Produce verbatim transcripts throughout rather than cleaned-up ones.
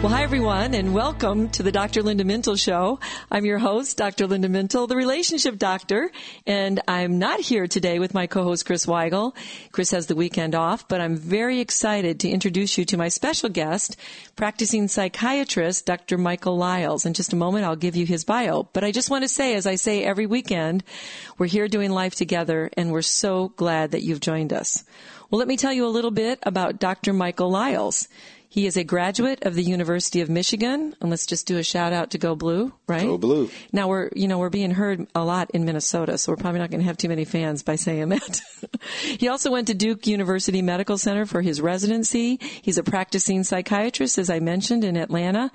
Well, hi, everyone, and welcome to the Doctor Linda Mintle Show. I'm your host, Doctor Linda Mintle, the relationship doctor, and I'm not here today with my co-host, Chris Weigel. Chris has the weekend off, but I'm very excited to introduce you to my special guest, practicing psychiatrist, Doctor Michael Liles. In just a moment, I'll give you his bio. But I just want to say, as I say every weekend, we're here doing life together, and we're so glad that you've joined us. Well, let me tell you a little bit about Doctor Michael Liles. He is a graduate of the University of Michigan, and let's just do a shout out to Go Blue, right? Go Blue. Now we're, you know, we're being heard a lot in Minnesota, so we're probably not going to have too many fans by saying that. He also went to Duke University Medical Center for his residency. He's a practicing psychiatrist, as I mentioned, in Atlanta,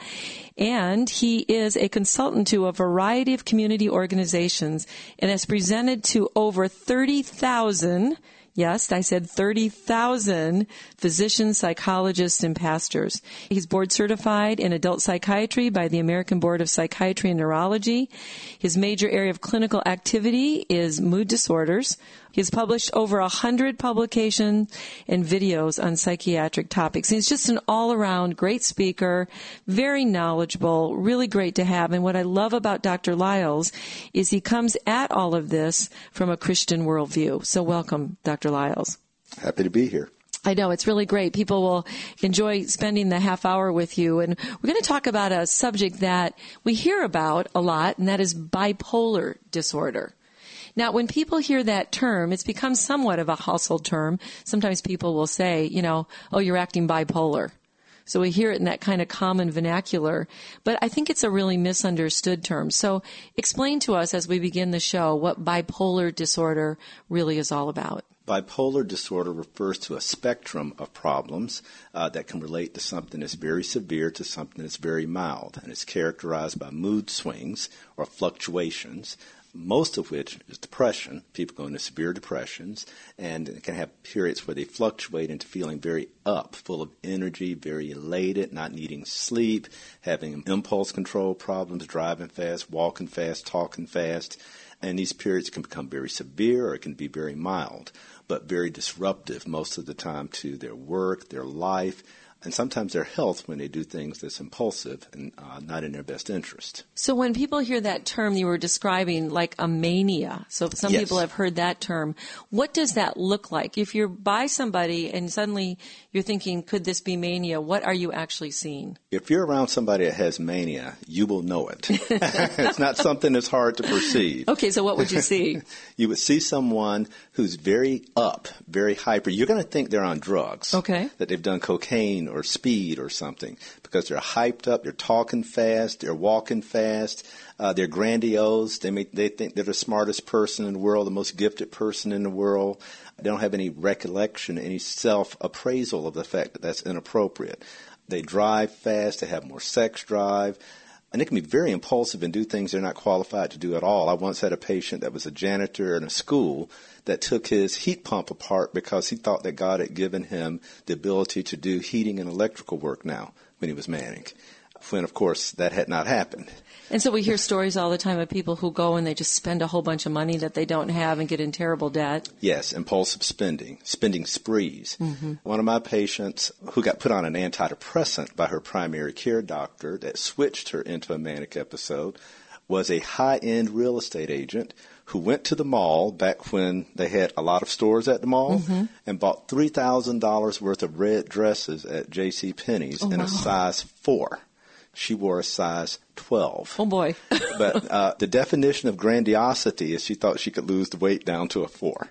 and he is a consultant to a variety of community organizations and has presented to over thirty thousand Yes, I said thirty thousand physicians, psychologists, and pastors. He's board certified in adult psychiatry by the American Board of Psychiatry and Neurology. His major area of clinical activity is mood disorders. He's published over a hundred publications and videos on psychiatric topics. He's just an all-around great speaker, very knowledgeable, really great to have. And what I love about Doctor Liles is he comes at all of this from a Christian worldview. So welcome, Doctor Liles. Happy to be here. I know, it's really great. People will enjoy spending the half hour with you. And we're going to talk about a subject that we hear about a lot, and that is bipolar disorder. Now, when people hear that term, it's become somewhat of a household term. Sometimes people will say, you know, oh, you're acting bipolar. So we hear it in that kind of common vernacular. But I think it's a really misunderstood term. So explain to us as we begin the show what bipolar disorder really is all about. Bipolar disorder refers to a spectrum of problems uh, that can relate to something that's very severe to something that's very mild. And it's characterized by mood swings or fluctuations, most of which is depression. People go into severe depressions and can have periods where they fluctuate into feeling very up, full of energy, very elated, not needing sleep, having impulse control problems, driving fast, walking fast, talking fast. And these periods can become very severe or it can be very mild, but very disruptive most of the time to their work, their life, and sometimes their health when they do things that's impulsive and uh, not in their best interest. So when people hear that term you were describing, like a mania, so some yes. people have heard that term, what does that look like? If you're by somebody and suddenly you're thinking, could this be mania, what are you actually seeing? If you're around somebody that has mania, you will know it. It's not something that's hard to perceive. Okay, so what would you see? You would see someone who's very up, very hyper. You're going to think they're on drugs. Okay. That they've done cocaine or speed or something because they're hyped up, they're talking fast, they're walking fast, uh, they're grandiose, they make, they think they're the smartest person in the world, the most gifted person in the world. They don't have any recollection, any self-appraisal of the fact that that's inappropriate. They drive fast, they have more sex drive, and they can be very impulsive and do things they're not qualified to do at all. I once had a patient that was a janitor in a school that took his heat pump apart because he thought that God had given him the ability to do heating and electrical work now when he was manic, when, of course, that had not happened. And so we hear stories all the time of people who go and they just spend a whole bunch of money that they don't have and get in terrible debt. Yes, impulsive spending, spending sprees. Mm-hmm. One of my patients who got put on an antidepressant by her primary care doctor that switched her into a manic episode was a high-end real estate agent who went to the mall back when they had a lot of stores at the mall mm-hmm. and bought three thousand dollars worth of red dresses at J C Penney's oh, in wow. a size four. She wore a size twelve. Oh, boy. But uh, the definition of grandiosity is she thought she could lose the weight down to a four.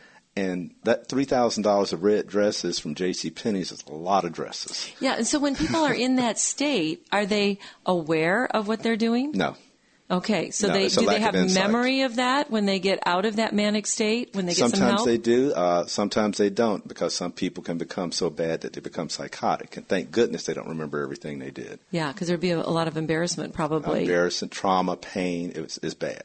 And that three thousand dollars of red dresses from J C Penney's is a lot of dresses. Yeah, and so when people are in that state, are they aware of what they're doing? No. Okay, so no, they do they have of memory of that when they get out of that manic state, when they get sometimes some help? Sometimes they do, uh, sometimes they don't, because some people can become so bad that they become psychotic. And thank goodness they don't remember everything they did. Yeah, because there'd be a, a lot of embarrassment probably. Embarrassment, trauma, pain, it was, it's bad.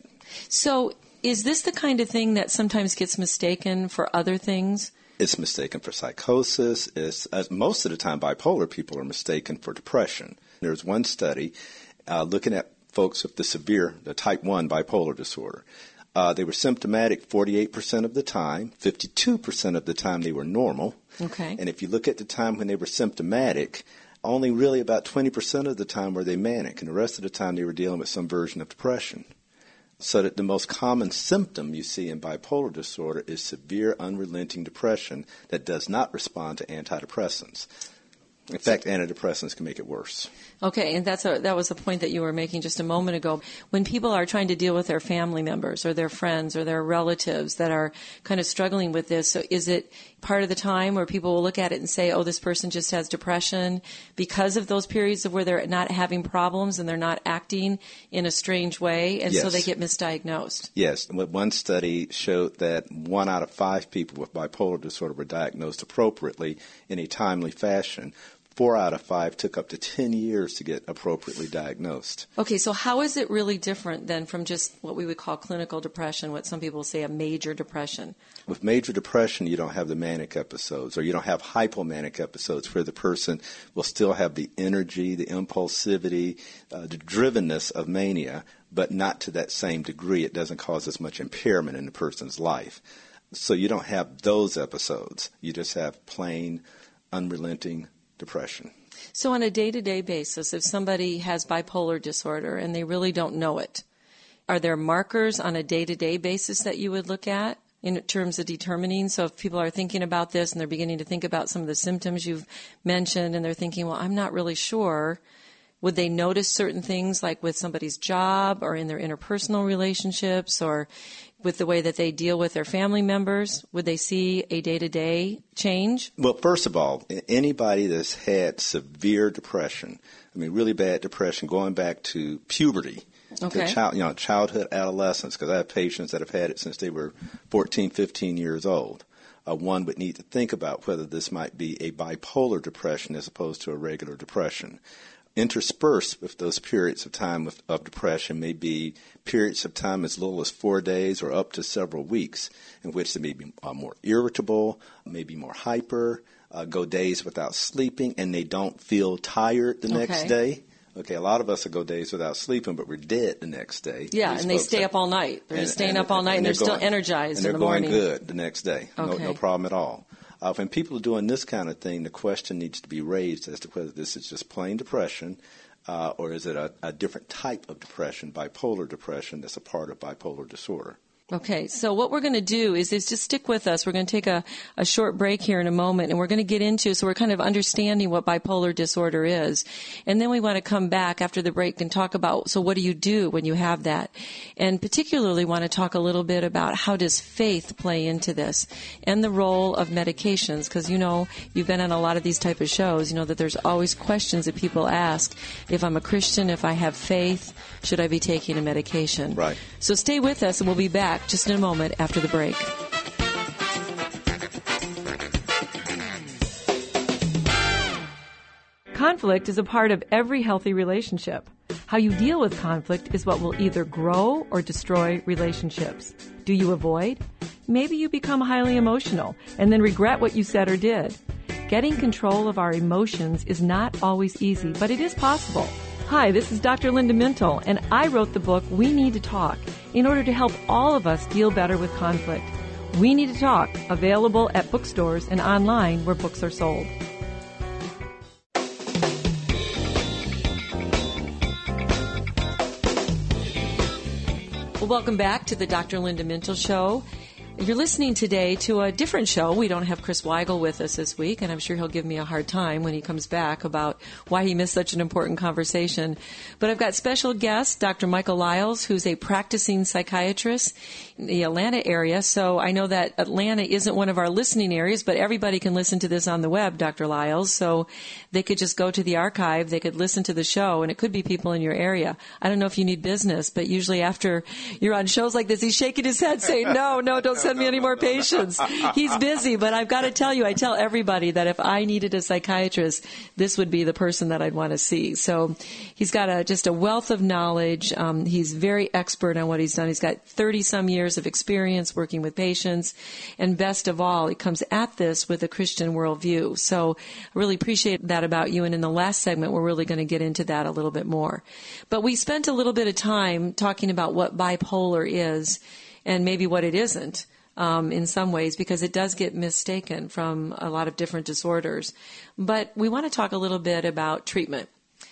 So is this the kind of thing that sometimes gets mistaken for other things? It's mistaken for psychosis. It's, as most of the time, bipolar people are mistaken for depression. There's one study uh, looking at folks with the severe, the type one bipolar disorder. Uh, they were symptomatic forty-eight percent of the time. fifty-two percent of the time they were normal. Okay. And if you look at the time when they were symptomatic, only really about twenty percent of the time were they manic, and the rest of the time they were dealing with some version of depression. So that the most common symptom you see in bipolar disorder is severe unrelenting depression that does not respond to antidepressants. In fact, antidepressants can make it worse. Okay, and that's a, that was a point that you were making just a moment ago. When people are trying to deal with their family members or their friends or their relatives that are kind of struggling with this, so is it part of the time where people will look at it and say, oh, this person just has depression because of those periods of where they're not having problems and they're not acting in a strange way, and yes. so they get misdiagnosed? Yes. One study showed that one out of five people with bipolar disorder were diagnosed appropriately in a timely fashion. Four out of five took up to ten years to get appropriately diagnosed. Okay, so how is it really different than from just what we would call clinical depression, what some people say a major depression? With major depression, you don't have the manic episodes, or you don't have hypomanic episodes where the person will still have the energy, the impulsivity, uh, the drivenness of mania, but not to that same degree. It doesn't cause as much impairment in the person's life. So you don't have those episodes. You just have plain, unrelenting depression. So on a day-to-day basis, if somebody has bipolar disorder and they really don't know it, are there markers on a day-to-day basis that you would look at in terms of determining? So if people are thinking about this and they're beginning to think about some of the symptoms you've mentioned and they're thinking, well, I'm not really sure, would they notice certain things like with somebody's job or in their interpersonal relationships or with the way that they deal with their family members? Would they see a day-to-day change? Well, first of all, anybody that's had severe depression, I mean really bad depression going back to puberty, okay. to child, you know, childhood, adolescence, because I have patients that have had it since they were fourteen, fifteen years old. Uh, one would need to think about whether this might be a bipolar depression as opposed to a regular depression. Interspersed with those periods of time of, of depression may be periods of time as little as four days or up to several weeks in which they may be uh, more irritable, maybe more hyper, uh, go days without sleeping, and they don't feel tired the okay. next day. Okay, a lot of us will go days without sleeping, but we're dead the next day. Yeah, These and they folks stay have, up all night. They're and, just staying and, up all night, and, and they're, they're going, still energized and in the morning. they're going good the next day. Okay. No, no problem at all. Uh, when people are doing this kind of thing, the question needs to be raised as to whether this is just plain depression, Uh, or is it a, a different type of depression, bipolar depression, that's a part of bipolar disorder? Okay, so what we're going to do is, is just stick with us. We're going to take a, a short break here in a moment, and we're going to get into, so we're kind of understanding what bipolar disorder is. And then we want to come back after the break and talk about, so what do you do when you have that? And particularly want to talk a little bit about how does faith play into this and the role of medications, because, you know, you've been on a lot of these type of shows, you know, that there's always questions that people ask. If I'm a Christian, if I have faith, should I be taking a medication? Right. So stay with us, and we'll be back just in a moment after the break. Conflict is a part of every healthy relationship. How you deal with conflict is what will either grow or destroy relationships. Do you avoid? Maybe you become highly emotional and then regret what you said or did. Getting control of our emotions is not always easy, but it is possible. Hi, this is Doctor Linda Mintle, and I wrote the book We Need to Talk in order to help all of us deal better with conflict. We Need to Talk, available at bookstores and online where books are sold. Well, welcome back to the Doctor Linda Mintle Show. You're listening today to a different show. We don't have Chris Weigel with us this week, and I'm sure he'll give me a hard time when he comes back about why he missed such an important conversation. But I've got special guest, Doctor Michael Lyles, who's a practicing psychiatrist in the Atlanta area. So I know that Atlanta isn't one of our listening areas, but everybody can listen to this on the web, Doctor Lyles. So they could just go to the archive, they could listen to the show, and it could be people in your area. I don't know if you need business, but usually after you're on shows like this, he's shaking his head saying, no, no, don't send me any more patients. He's busy, but I've got to tell you, I tell everybody that if I needed a psychiatrist, this would be the person that I'd want to see. So he's got a, just a wealth of knowledge. Um, he's very expert on what he's done. He's got thirty some years of experience working with patients. And best of all, he comes at this with a Christian worldview. So I really appreciate that about you. And in the last segment, we're really going to get into that a little bit more. But we spent a little bit of time talking about what bipolar is and maybe what it isn't. um, in some ways because it does get mistaken from a lot of different disorders. But we want to talk a little bit about treatment.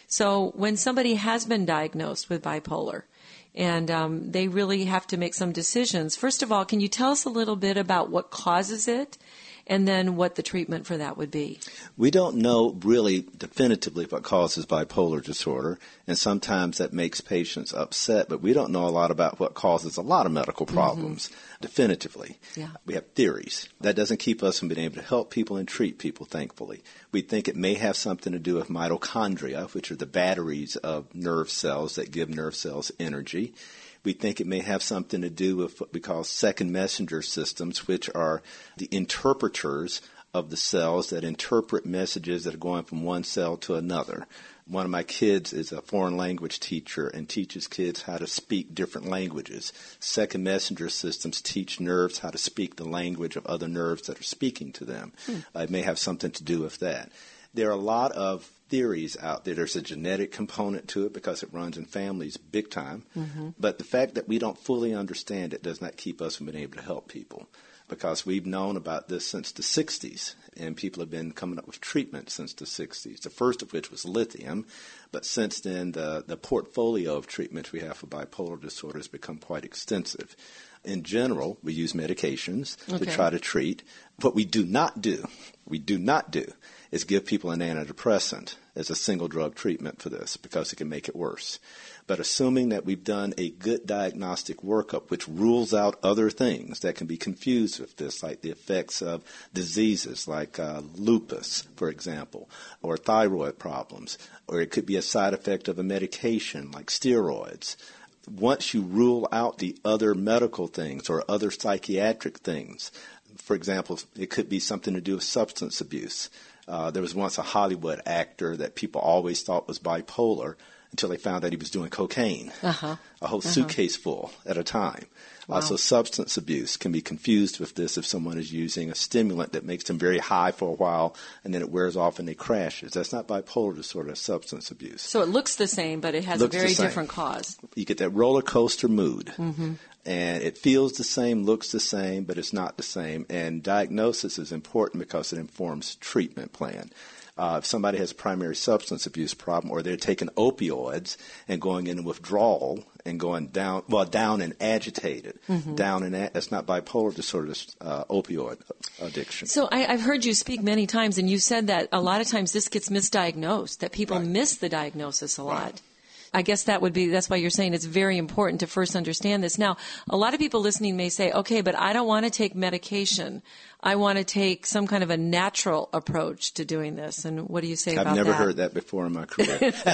So when somebody has been diagnosed with bipolar, and um, they really have to make some decisions, first of all, can you tell us a little bit about what causes it? And then what the treatment for that would be? We don't know really definitively what causes bipolar disorder, and sometimes that makes patients upset, but we don't know a lot about what causes a lot of medical problems mm-hmm. definitively. Yeah. We have theories. That doesn't keep us from being able to help people and treat people, thankfully. We think it may have something to do with mitochondria, which are the batteries of nerve cells that give nerve cells energy. We think it may have something to do with what we call second messenger systems, which are the interpreters of the cells that interpret messages that are going from one cell to another. One of my kids is a foreign language teacher and teaches kids how to speak different languages. Second messenger systems teach nerves how to speak the language of other nerves that are speaking to them. Hmm. Uh, it may have something to do with that. There are a lot of theories out there. There's a genetic component to it because it runs in families big time. Mm-hmm. But the fact that we don't fully understand it does not keep us from being able to help people, because we've known about this since the sixties, and people have been coming up with treatment since the sixties, the first of which was lithium. But since then, the, the portfolio of treatments we have for bipolar disorder has become quite extensive. In general, we use medications okay. to try to treat. What we do not do, we do not do, is give people an antidepressant as a single drug treatment for this, because it can make it worse. But assuming that we've done a good diagnostic workup, which rules out other things that can be confused with this, like the effects of diseases like uh, lupus, for example, or thyroid problems, or it could be a side effect of a medication like steroids. Once you rule out the other medical things or other psychiatric things, for example, it could be something to do with substance abuse. Uh, there was once a Hollywood actor that people always thought was bipolar until they found out he was doing cocaine, uh-huh. a whole uh-huh. suitcase full at a time. Wow. Uh, so substance abuse can be confused with this if someone is using a stimulant that makes them very high for a while and then it wears off and they crashes. That's not bipolar disorder, that's substance abuse. So it looks the same, but it has looks a very different cause. You get that roller coaster mood. Mm-hmm. And it feels the same, looks the same, but it's not the same. And diagnosis is important because it informs treatment plan. Uh, if somebody has a primary substance abuse problem, or they're taking opioids and going into withdrawal and going down, well, down and agitated, mm-hmm. down and a- that's not bipolar disorder, that's uh, opioid addiction. So I, I've heard you speak many times, and you said that a lot of times this gets misdiagnosed, that people right. miss the diagnosis a lot. Right. I guess that would be, that's why you're saying it's very important to first understand this. Now, a lot of people listening may say, okay, but I don't want to take medication. I want to take some kind of a natural approach to doing this. And what do you say I've about that? I've never heard that before in my career.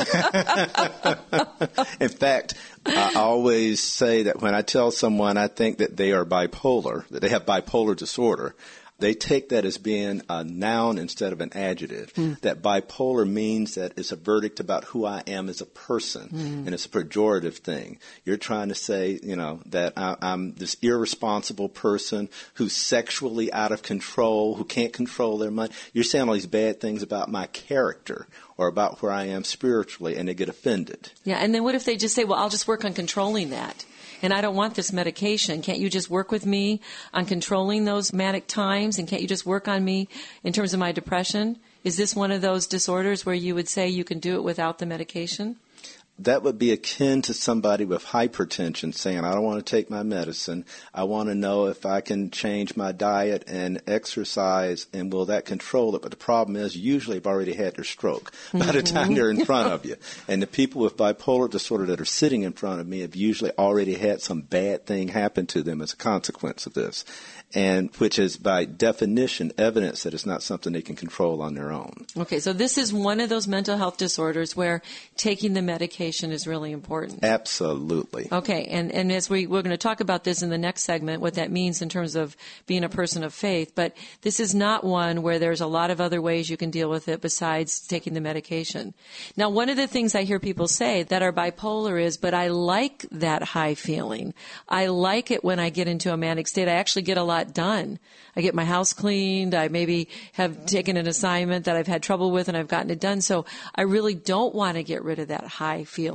In fact, I always say that when I tell someone I think that they are bipolar, that they have bipolar disorder, they take that as being a noun instead of an adjective. Mm. That bipolar means that it's a verdict about who I am as a person, mm. and it's a pejorative thing. You're trying to say, you know, that I, I'm this irresponsible person who's sexually out of control, who can't control their money. You're saying all these bad things about my character or about where I am spiritually, and they get offended. Yeah, and then what if they just say, well, I'll just work on controlling that? And I don't want this medication. Can't you just work with me on controlling those manic times? And can't you just work on me in terms of my depression? Is this one of those disorders where you would say you can do it without the medication? That would be akin to somebody with hypertension saying, I don't want to take my medicine. I want to know if I can change my diet and exercise, and will that control it? But the problem is usually they've already had their stroke mm-hmm. by the time they're in front of you. And the people with bipolar disorder that are sitting in front of me have usually already had some bad thing happen to them as a consequence of this, and which is by definition evidence that it's not something they can control on their own. Okay, so this is one of those mental health disorders where taking the medication is really important. Absolutely. Okay, and, and as we, we're going to talk about this in the next segment, what that means in terms of being a person of faith, but this is not one where there's a lot of other ways you can deal with it besides taking the medication. Now, one of the things I hear people say that are bipolar is, but I like that high feeling. I like it when I get into a manic state. I actually get a lot done. I get my house cleaned. I maybe have taken an assignment that I've had trouble with and I've gotten it done. So I really don't want to get rid of that high feeling.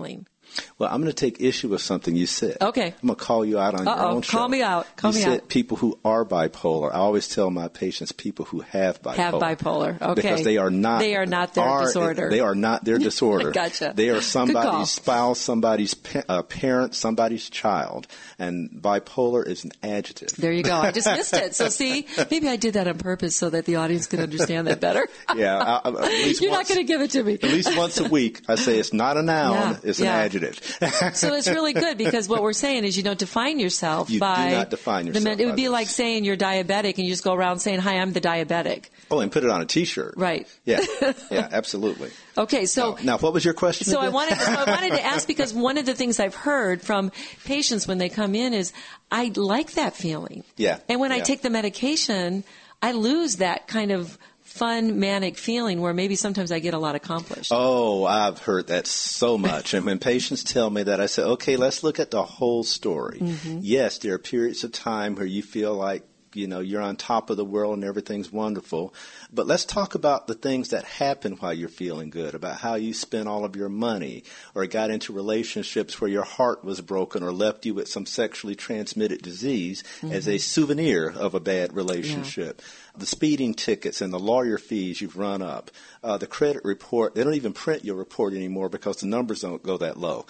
Well, I'm going to take issue with something you said. Okay. I'm going to call you out on Uh-oh. your own show. Call me out. Call you me said out. people who are bipolar. I always tell my patients people who have bipolar. Have bipolar. Okay. Because they are not. They are not their are, disorder. They are not their disorder. Gotcha. They are Good call. somebody's spouse, somebody's pa- uh, parent, somebody's child. And bipolar is an adjective. There you go. I just missed it. So see, maybe I did that on purpose so that the audience could understand that better. Yeah. I, I, at least You're once, not going to give it to me. At least once a week, I say it's not a noun, Yeah, it's yeah. an adjective. So it's really good because what we're saying is you don't define yourself You do by not define the yourself men- It would by be this. like saying you're diabetic and you just go around saying, "Hi, I'm the diabetic." Oh, and put it on a T-shirt. Right. Yeah. Yeah. Absolutely. Okay. So. Now, now, what was your question? So I again? wanted, so I wanted to ask because one of the things I've heard from patients when they come in is, I like that feeling. Yeah. And when I Yeah. take the medication, I lose that kind of fun, manic feeling where maybe sometimes I get a lot accomplished. Oh, I've heard that so much. And when patients tell me that, I say, okay, let's look at the whole story. Mm-hmm. Yes, there are periods of time where you feel like, you know, you're on top of the world and everything's wonderful. But let's talk about the things that happen while you're feeling good, about how you spent all of your money or got into relationships where your heart was broken or left you with some sexually transmitted disease mm-hmm. as a souvenir of a bad relationship. Yeah. The speeding tickets and the lawyer fees you've run up. Uh, the credit report, they don't even print your report anymore because the numbers don't go that low.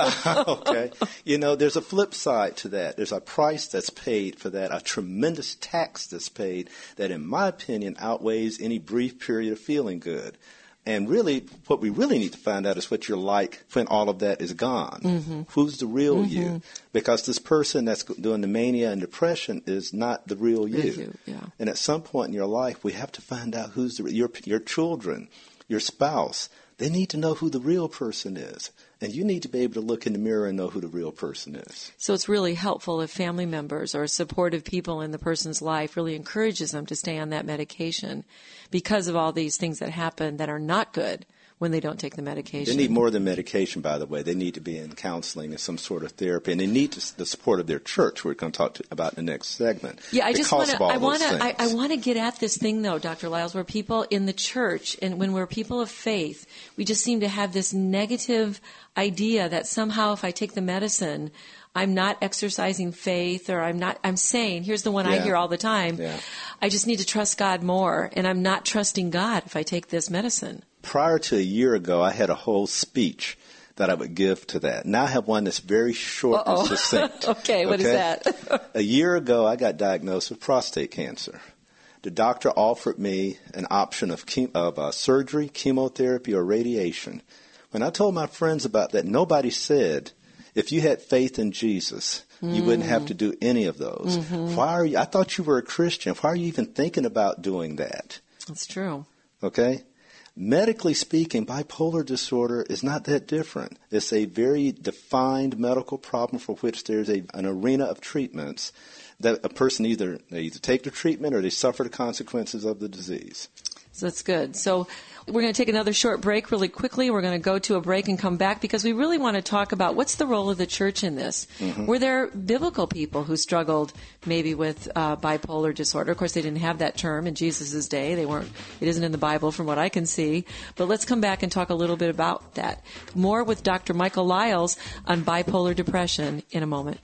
Okay? You know, there's a flip side to that. There's a price that's paid for that, a tremendous tax that's paid that, in my opinion, outweighs any brief period of feeling good. And really, what we really need to find out is what you're like when all of that is gone. Mm-hmm. Who's the real mm-hmm. you? Because this person that's doing the mania and depression is not the real you. you yeah. And at some point in your life, we have to find out who's the your your children, your spouse. They need to know who the real person is. And you need to be able to look in the mirror and know who the real person is. So it's really helpful if family members or supportive people in the person's life really encourages them to stay on that medication because of all these things that happen that are not good when they don't take the medication. They need more than medication, by the way. They need to be in counseling and some sort of therapy. And they need to, the support of their church, we're going to talk to, about in the next segment. Yeah, I just want to I want to I, I want to get at this thing though, Doctor Lyles, where people in the church and when we're people of faith, we just seem to have this negative idea that somehow if I take the medicine, I'm not exercising faith, or I'm not, I'm saying, here's the one yeah. I hear all the time, yeah. I just need to trust God more, and I'm not trusting God if I take this medicine. Prior to a year ago, I had a whole speech that I would give to that. Now I have one that's very short Uh-oh. and succinct. okay, what okay? is that? A year ago, I got diagnosed with prostate cancer. The doctor offered me an option of, chem- of uh, surgery, chemotherapy, or radiation. When I told my friends about that, nobody said, if you had faith in Jesus, you mm. wouldn't have to do any of those. Mm-hmm. Why are you? I thought you were a Christian. Why are you even thinking about doing that? That's true. Okay? Medically speaking, bipolar disorder is not that different. It's a very defined medical problem for which there's a, an arena of treatments that a person either they either take the treatment or they suffer the consequences of the disease. So that's good. So we're going to take another short break really quickly. We're going to go to a break and come back because we really want to talk about what's the role of the church in this. Mm-hmm. Were there biblical people who struggled maybe with uh, bipolar disorder? Of course, they didn't have that term in Jesus' day. They weren't. It isn't in the Bible from what I can see. But let's come back and talk a little bit about that. More with Doctor Michael Lyles on bipolar depression in a moment.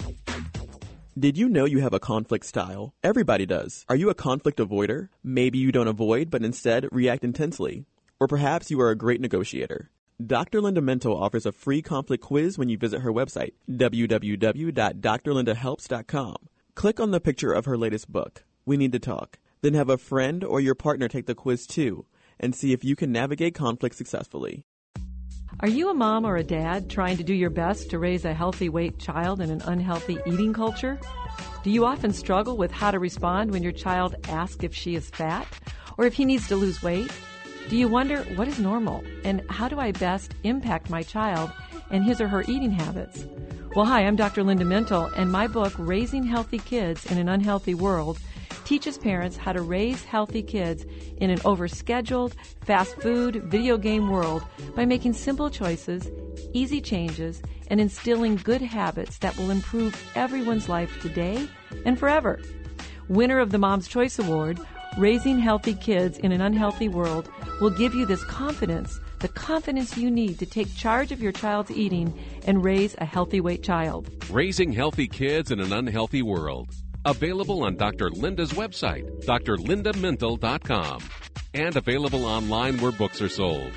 Did you know you have a conflict style? Everybody does. Are you a conflict avoider? Maybe you don't avoid, but instead react intensely. Or perhaps you are a great negotiator. Doctor Linda Mental offers a free conflict quiz when you visit her website, w w w dot d r linda helps dot com. Click on the picture of her latest book, We Need to Talk. Then have a friend or your partner take the quiz too, and see if you can navigate conflict successfully. Are you a mom or a dad trying to do your best to raise a healthy weight child in an unhealthy eating culture? Do you often struggle with how to respond when your child asks if she is fat or if he needs to lose weight? Do you wonder what is normal and how do I best impact my child and his or her eating habits? Well, hi, I'm Doctor Linda Mental, and my book, Raising Healthy Kids in an Unhealthy World, teaches parents how to raise healthy kids in an overscheduled, fast food, video game world by making simple choices, easy changes, and instilling good habits that will improve everyone's life today and forever. Winner of the Mom's Choice Award, Raising Healthy Kids in an Unhealthy World will give you this confidence the confidence you need to take charge of your child's eating and raise a healthy weight child. Raising Healthy Kids in an Unhealthy World. Available on Doctor Linda's website, d r linda mental dot com, and available online where books are sold.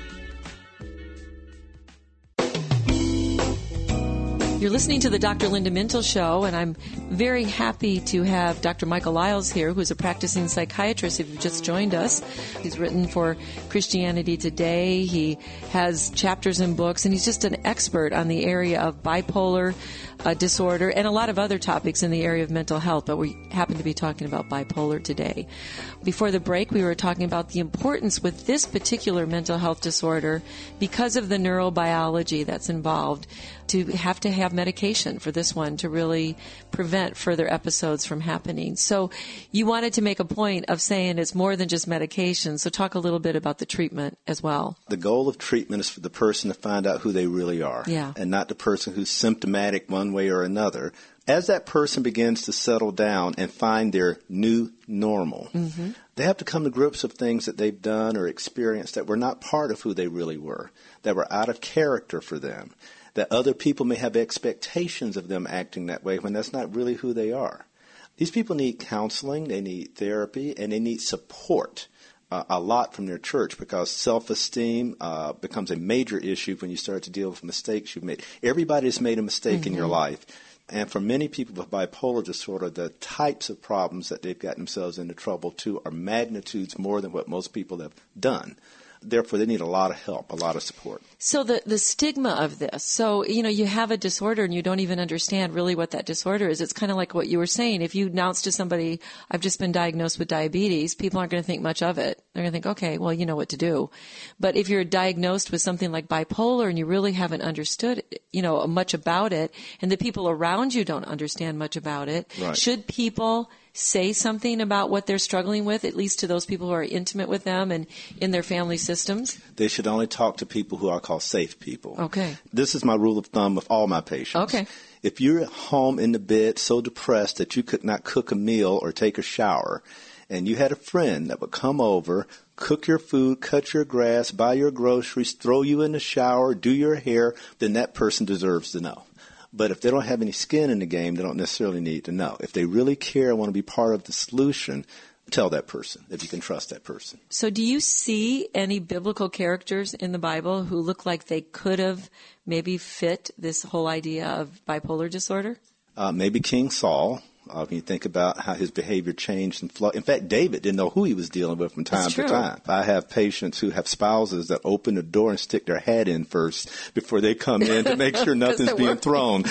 You're listening to the Doctor Linda Mintle Show, and I'm very happy to have Doctor Michael Lyles here, who's a practicing psychiatrist. If you've just joined us, he's written for Christianity Today. He has chapters in books, and he's just an expert on the area of bipolar uh, disorder and a lot of other topics in the area of mental health, but we happen to be talking about bipolar today. Before the break, we were talking about the importance with this particular mental health disorder, because of the neurobiology that's involved, to have to have medication for this one to really prevent further episodes from happening. So you wanted to make a point of saying it's more than just medication, so talk a little bit about the treatment as well. The goal of treatment is for the person to find out who they really are, yeah. and not the person who's symptomatic one way or another. As that person begins to settle down and find their new normal, mm-hmm. they have to come to grips with things that they've done or experienced that were not part of who they really were, that were out of character for them, that other people may have expectations of them acting that way when that's not really who they are. These people need counseling, they need therapy, and they need support uh, a lot from their church, because self-esteem uh, becomes a major issue when you start to deal with mistakes you've made. Everybody's made a mistake mm-hmm. in your life. And for many people with bipolar disorder, the types of problems that they've gotten themselves into trouble to are magnitudes more than what most people have done. Therefore, they need a lot of help, a lot of support. So the, the stigma of this, so, you know, you have a disorder and you don't even understand really what that disorder is. It's kind of like what you were saying. If you announce to somebody, I've just been diagnosed with diabetes, people aren't going to think much of it. They're going to think, okay, well, you know what to do. But if you're diagnosed with something like bipolar and you really haven't understood, you know, much about it, and the people around you don't understand much about it, right. should people say something about what they're struggling with, at least to those people who are intimate with them and in their family systems? They should only talk to people who I call safe people. Okay. This is my rule of thumb with all my patients. Okay. If you're at home in the bed so depressed that you could not cook a meal or take a shower, and you had a friend that would come over, cook your food, cut your grass, buy your groceries, throw you in the shower, do your hair, then that person deserves to know. But if they don't have any skin in the game, they don't necessarily need to know. If they really care and want to be part of the solution, tell that person, if you can trust that person. So do you see any biblical characters in the Bible who look like they could have maybe fit this whole idea of bipolar disorder? Uh, maybe King Saul. Uh, when you think about how his behavior changed and flowed. In fact, David didn't know who he was dealing with from time to time. I have patients who have spouses that open the door and stick their hat in first before they come in to make sure nothing's being thrown.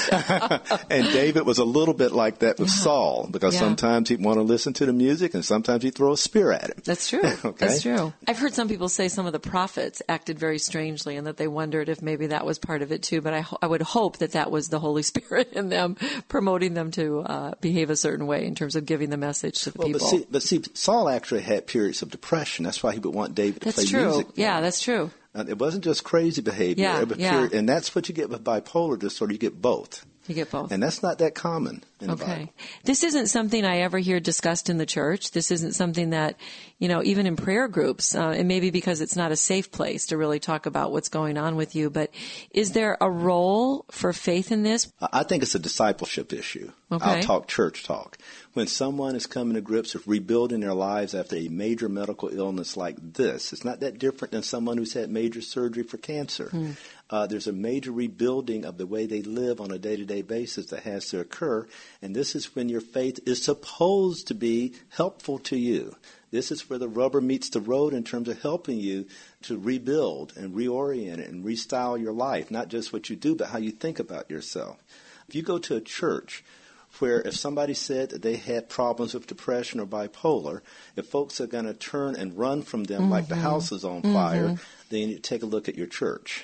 And David was a little bit like that with yeah. Saul, because yeah. sometimes he'd want to listen to the music and sometimes he'd throw a spear at him. That's true. Okay? That's true. I've heard some people say some of the prophets acted very strangely and that they wondered if maybe that was part of it too, but I, ho- I would hope that that was the Holy Spirit in them promoting them to uh, behave a certain way in terms of giving the message to the well, people. But see, but see, Saul actually had periods of depression. That's why he would want David to that's play true. music. Yeah, that's true. Uh, it wasn't just crazy behavior. Yeah, yeah. Period, and that's what you get with bipolar disorder. You get both. You get both. And that's not that common in okay. the Bible. This isn't something I ever hear discussed in the church. This isn't something that, you know, even in prayer groups, uh, and maybe because it's not a safe place to really talk about what's going on with you, but is there a role for faith in this? I think it's a discipleship issue. Okay. I'll talk church talk. When someone is coming to grips with rebuilding their lives after a major medical illness like this, it's not that different than someone who's had major surgery for cancer. Hmm. Uh, there's a major rebuilding of the way they live on a day-to-day basis that has to occur, and this is when your faith is supposed to be helpful to you. This is where the rubber meets the road in terms of helping you to rebuild and reorient and restyle your life, not just what you do, but how you think about yourself. If you go to a church where if somebody said that they had problems with depression or bipolar, if folks are going to turn and run from them mm-hmm. like the house is on fire, mm-hmm. then you need to take a look at your church.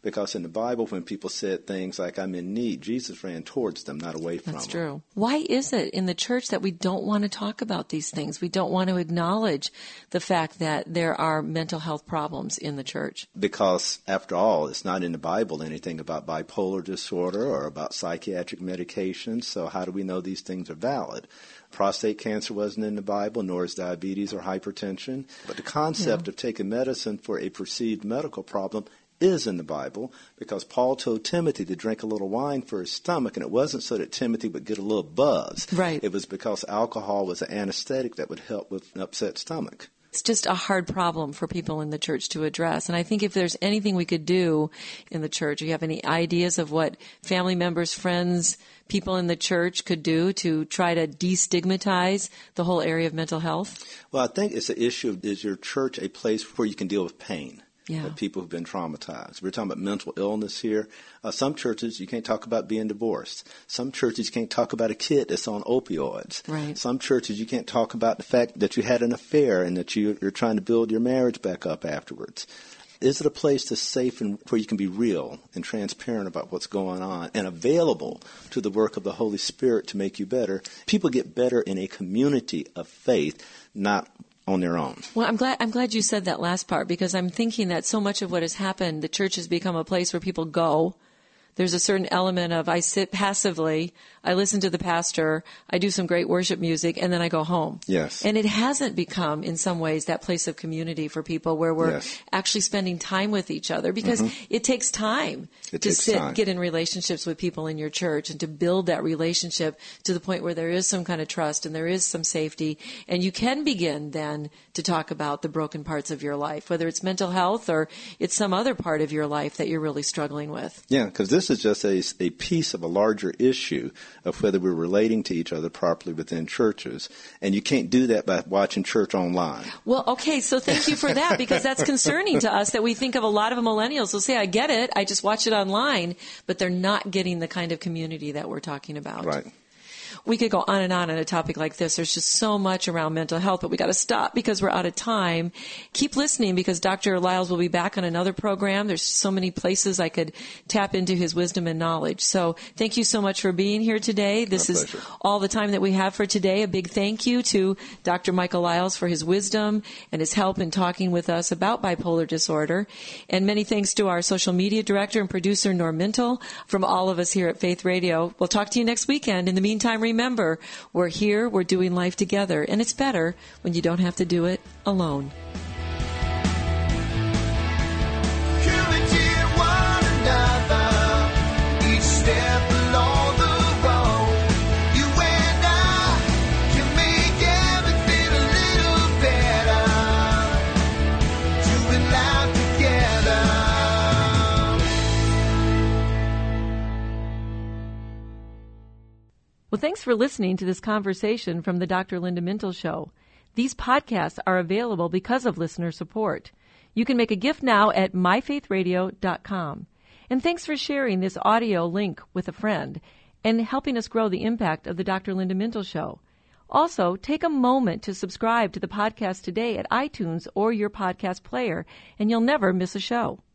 Because in the Bible, when people said things like, I'm in need, Jesus ran towards them, not away from That's them. That's true. Why is it in the church that we don't want to talk about these things? We don't want to acknowledge the fact that there are mental health problems in the church? Because, after all, it's not in the Bible anything about bipolar disorder or about psychiatric medications, so how do we know these things are valid? Prostate cancer wasn't in the Bible, nor is diabetes or hypertension. But the concept yeah. of taking medicine for a perceived medical problem is in the Bible, because Paul told Timothy to drink a little wine for his stomach, and it wasn't so that Timothy would get a little buzz. Right. It was because alcohol was an anesthetic that would help with an upset stomach. It's just a hard problem for people in the church to address. And I think if there's anything we could do in the church, do you have any ideas of what family members, friends, people in the church could do to try to destigmatize the whole area of mental health? Well, I think it's an issue of, is your church a place where you can deal with pain? Yeah. Of people who've been traumatized. We're talking about mental illness here. Uh, some churches, you can't talk about being divorced. Some churches, you can't talk about a kid that's on opioids. Right. Some churches, you can't talk about the fact that you had an affair and that you, you're trying to build your marriage back up afterwards. Is it a place that's safe and where you can be real and transparent about what's going on and available to the work of the Holy Spirit to make you better? People get better in a community of faith, not on their own. Well, I'm glad I'm glad you said that last part, because I'm thinking that so much of what has happened, the church has become a place where people go. There's a certain element of I sit passively, I listen to the pastor, I do some great worship music, and then I go home. Yes. And it hasn't become, in some ways, that place of community for people where we're yes. actually spending time with each other, because mm-hmm. it takes time it to takes sit, time. get in relationships with people in your church and to build that relationship to the point where there is some kind of trust and there is some safety. And you can begin then to talk about the broken parts of your life, whether it's mental health or it's some other part of your life that you're really struggling with. Yeah, because this This is just a, a piece of a larger issue of whether we're relating to each other properly within churches. And you can't do that by watching church online. Well, okay, so thank you for that, because that's concerning to us that we think of a lot of millennials who say, I get it, I just watch it online, but they're not getting the kind of community that we're talking about. Right. We could go on and on on a topic like this. There's just so much around mental health, but we got to stop because we're out of time. Keep listening, because Doctor Lyles will be back on another program. There's so many places I could tap into his wisdom and knowledge. So thank you so much for being here today. This My is pleasure. all the time that we have for today. A big thank you to Doctor Michael Lyles for his wisdom and his help in talking with us about bipolar disorder. And many thanks to our social media director and producer, Norm Mintle, from all of us here at Faith Radio. We'll talk to you next weekend. In the meantime, remember, we're here, we're doing life together, and it's better when you don't have to do it alone. Well, thanks for listening to this conversation from the Doctor Linda Mintle Show. These podcasts are available because of listener support. You can make a gift now at my faith radio dot com. And thanks for sharing this audio link with a friend and helping us grow the impact of the Doctor Linda Mintle Show. Also, take a moment to subscribe to the podcast today at iTunes or your podcast player, and you'll never miss a show.